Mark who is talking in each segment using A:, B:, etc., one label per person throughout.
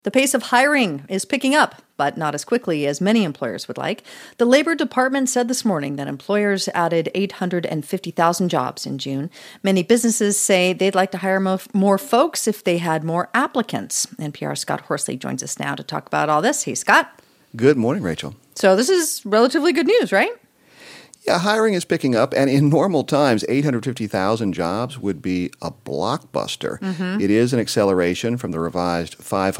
A: The pace of hiring is picking up, but not as quickly as many employers would like. The Labor Department said this morning that employers added 850,000 jobs in June. Many businesses say they'd like to hire more folks if they had more applicants. NPR's Scott Horsley joins us now to talk about all this. Hey, Scott.
B: Good morning, Rachel.
A: So this is relatively good news, right?
B: Yeah, hiring is picking up, and in normal times, 850,000 jobs would be a blockbuster. It is an acceleration from the revised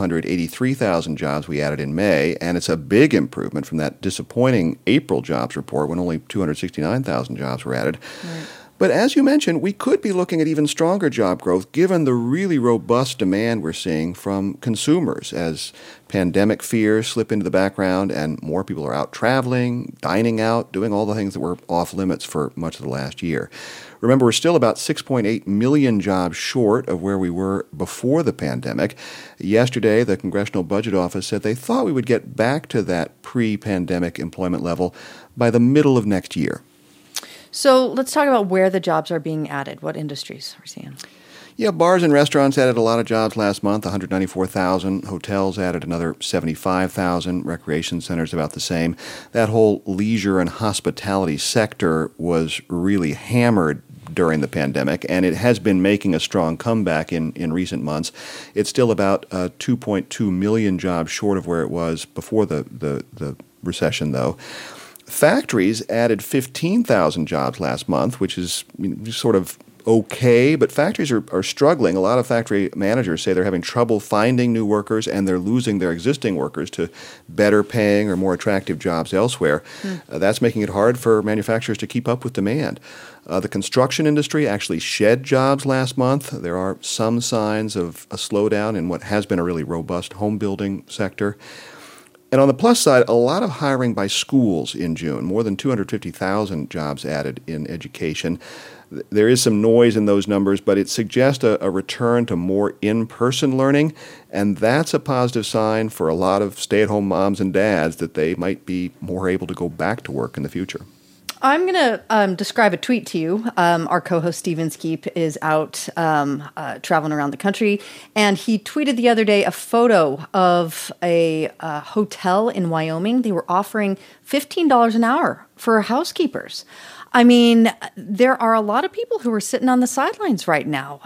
B: 583,000 jobs we added in May, and it's a big improvement from that disappointing April jobs report when only 269,000 jobs were added.
A: Right.
B: But as you mentioned, we could be looking at even stronger job growth given the really robust demand we're seeing from consumers as pandemic fears slip into the background and more people are out traveling, dining out, doing all the things that were off limits for much of the last year. Remember, we're still about 6.8 million jobs short of where we were before the pandemic. Yesterday, the Congressional Budget Office said they thought we would get back to that pre-pandemic employment level by the middle of next year.
A: So let's talk about where the jobs are being added. What industries are we seeing?
B: Yeah, bars and restaurants added a lot of jobs last month, 194,000. Hotels added another 75,000. Recreation centers about the same. That whole leisure and hospitality sector was really hammered during the pandemic, and it has been making a strong comeback in recent months. It's still about 2.2 million jobs short of where it was before the recession, though. Factories added 15,000 jobs last month, which is sort of okay, but factories are struggling. A lot of factory managers say they're having trouble finding new workers and they're losing their existing workers to better paying or more attractive jobs elsewhere. That's making it hard for manufacturers to keep up with demand. The construction industry actually shed jobs last month. There are some signs of a slowdown in what has been a really robust home building sector. And on the plus side, a lot of hiring by schools in June, more than 250,000 jobs added in education. There is some noise in those numbers, but it suggests a return to more in-person learning, and that's a positive sign for a lot of stay-at-home moms and dads that they might be more able to go back to work in the future.
A: I'm going to describe a tweet to you. Our co-host Steve Inskeep is out traveling around the country, and he tweeted the other day a photo of a hotel in Wyoming. They were offering $15 an hour for housekeepers. I mean, there are a lot of people who are sitting on the sidelines right now.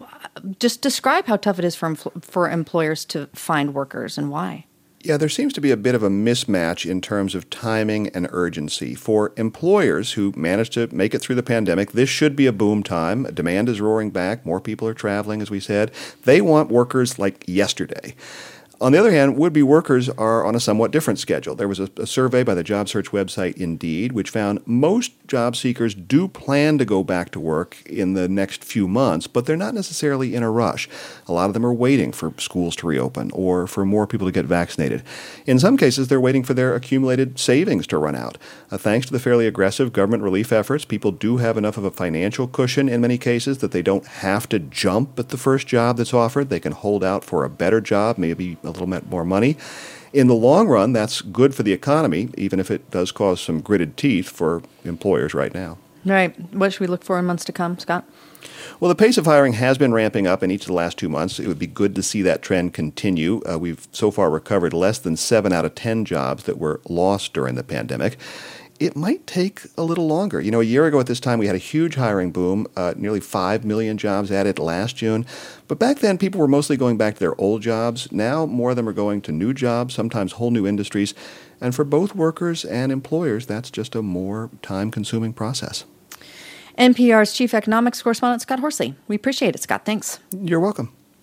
A: Just describe how tough it is for employers to find workers and why.
B: Yeah, there seems to be a bit of a mismatch in terms of timing and urgency. For employers who managed to make it through the pandemic, this should be a boom time. Demand is roaring back. More people are traveling, as we said. They want workers like yesterday. On the other hand, would-be workers are on a somewhat different schedule. There was a survey by the job search website Indeed, which found most job seekers do plan to go back to work in the next few months, but they're not necessarily in a rush. A lot of them are waiting for schools to reopen or for more people to get vaccinated. In some cases, they're waiting for their accumulated savings to run out. Thanks to the fairly aggressive government relief efforts, people do have enough of a financial cushion in many cases that they don't have to jump at the first job that's offered. They can hold out for a better job, maybe a little bit more money. In the long run, that's good for the economy, even if it does cause some gritted teeth for employers right now.
A: Right. What should we look for in months to come, Scott?
B: Well, the pace of hiring has been ramping up in each of the last 2 months. It would be good to see that trend continue. We've so far recovered less than 7 out of 10 jobs that were lost during the pandemic. It might take a little longer. A year ago at this time, we had a huge hiring boom, nearly 5 million jobs added last June. But back then, people were mostly going back to their old jobs. Now, more of them are going to new jobs, sometimes whole new industries. And for both workers and employers, that's just a more time-consuming process.
A: NPR's Chief Economics Correspondent, Scott Horsley. We appreciate it, Scott. Thanks.
B: You're welcome.